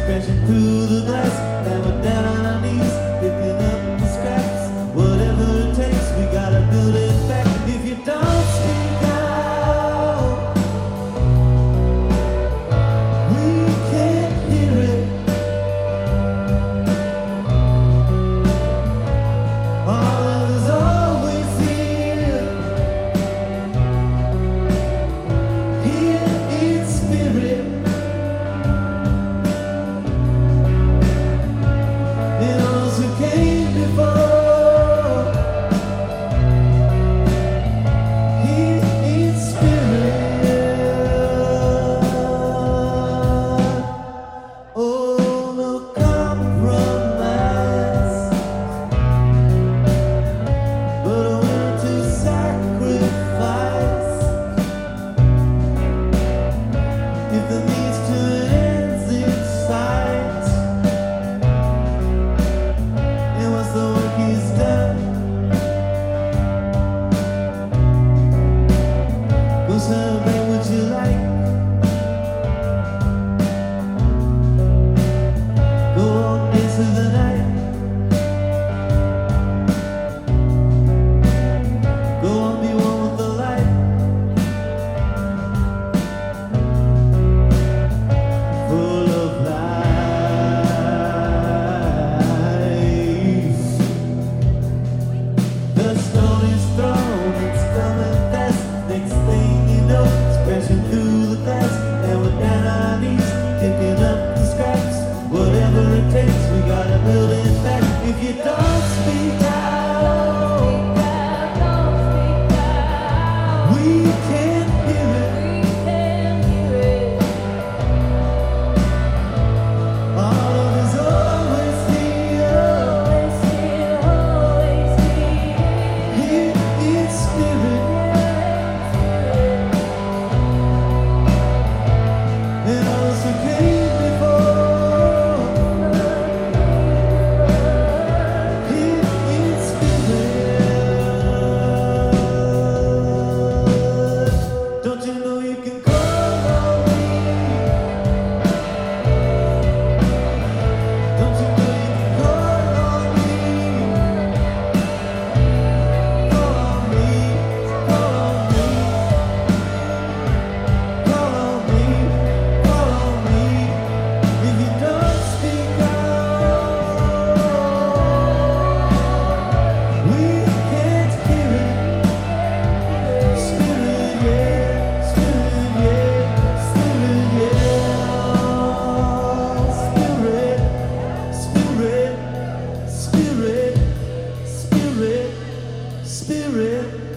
crashing through the glass. Now we're down on our knees, picking up the scraps. Whatever it takes, we gotta build it back. If you don't speak out, we can't hear it. Our love is always here, here in spirit. And all those who came before, here in spirit. Oh, no compromise, but a will to sacrifice. If the means to ends in sight, and once the work is done, go celebrate what you like. Go on into the night. Go on, be one with the light. Full of life. The stone is thrown, it's coming fast. Next thing you know, it's crashing through the glass. And we're down on our knees, picking up the scraps. Whatever it takes, we gotta build it back. If you don't speak out, we can't hear it. Our love is always here, here in spirit. And all those who came before, here in spirit. Don't you know you can call on me? Don't you know you can call on me? Call on me, call on me, call on me, call on me. If you don't speak out, we can't hear it. Spirit, yeah, spirit, yeah, spirit, yeah. Spirit, spirit, spirit, spirit, spirit.